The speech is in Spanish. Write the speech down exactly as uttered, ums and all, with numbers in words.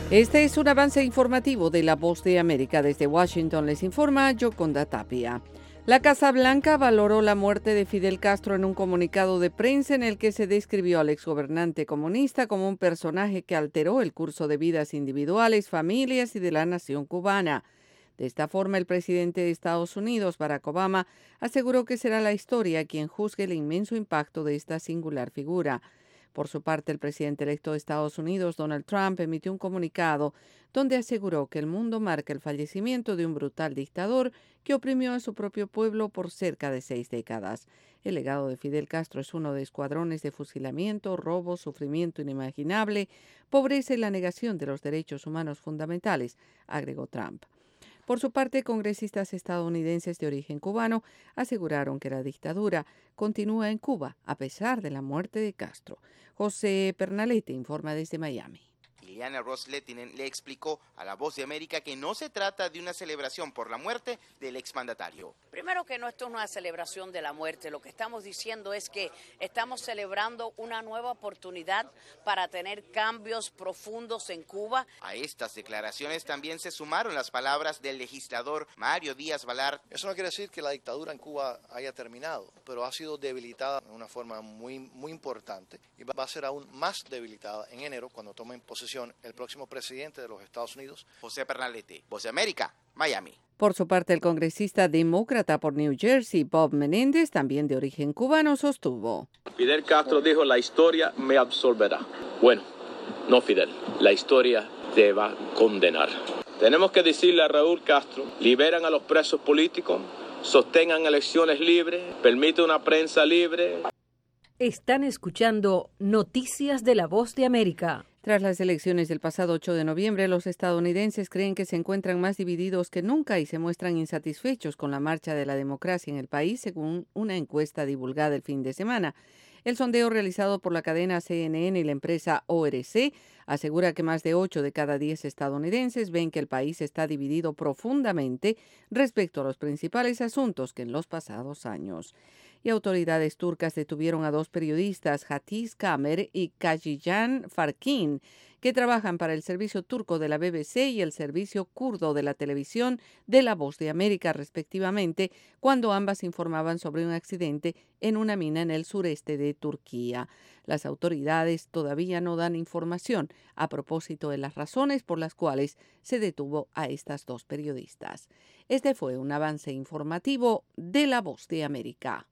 Este es un avance informativo de La Voz de América. Desde Washington les informa Yoconda Tapia. La Casa Blanca valoró la muerte de Fidel Castro en un comunicado de prensa en el que se describió al exgobernante comunista como un personaje que alteró el curso de vidas individuales, familias y de la nación cubana. De esta forma, el presidente de Estados Unidos, Barack Obama, aseguró que será la historia quien juzgue el inmenso impacto de esta singular figura. Por su parte, el presidente electo de Estados Unidos, Donald Trump, emitió un comunicado donde aseguró que el mundo marca el fallecimiento de un brutal dictador que oprimió a su propio pueblo por cerca de seis décadas. El legado de Fidel Castro es uno de escuadrones de fusilamiento, robo, sufrimiento inimaginable, pobreza y la negación de los derechos humanos fundamentales, agregó Trump. Por su parte, congresistas estadounidenses de origen cubano aseguraron que la dictadura continúa en Cuba a pesar de la muerte de Castro. José Pernalete informa desde Miami. Liliana Ross-Lehtinen le explicó a La Voz de América que no se trata de una celebración por la muerte del exmandatario. Primero que no, esto es una celebración de la muerte. Lo que estamos diciendo es que estamos celebrando una nueva oportunidad para tener cambios profundos en Cuba. A estas declaraciones también se sumaron las palabras del legislador Mario Díaz-Balart. Eso no quiere decir que la dictadura en Cuba haya terminado, pero ha sido debilitada de una forma muy, muy importante y va a ser aún más debilitada en enero cuando tomen posesión el próximo presidente de los Estados Unidos. José Pernalete, Voz de América, Miami. Por su parte, el congresista demócrata por New Jersey, Bob Menéndez, también de origen cubano, sostuvo: Fidel Castro dijo, la historia me absolverá. Bueno, no Fidel, la historia te va a condenar. Tenemos que decirle a Raúl Castro, liberan a los presos políticos, sostengan elecciones libres, permite una prensa libre. Están escuchando Noticias de La Voz de América. Tras las elecciones del pasado ocho de noviembre, los estadounidenses creen que se encuentran más divididos que nunca y se muestran insatisfechos con la marcha de la democracia en el país, según una encuesta divulgada el fin de semana. El sondeo realizado por la cadena C N N y la empresa O R C asegura que más de ocho de cada diez estadounidenses ven que el país está dividido profundamente respecto a los principales asuntos que en los pasados años. Y autoridades turcas detuvieron a dos periodistas, Hatice Kamer y Kajijan Farkin, que trabajan para el servicio turco de la B B C y el servicio kurdo de la televisión de La Voz de América, respectivamente, cuando ambas informaban sobre un accidente en una mina en el sureste de Turquía. Las autoridades todavía no dan información a propósito de las razones por las cuales se detuvo a estas dos periodistas. Este fue un avance informativo de La Voz de América.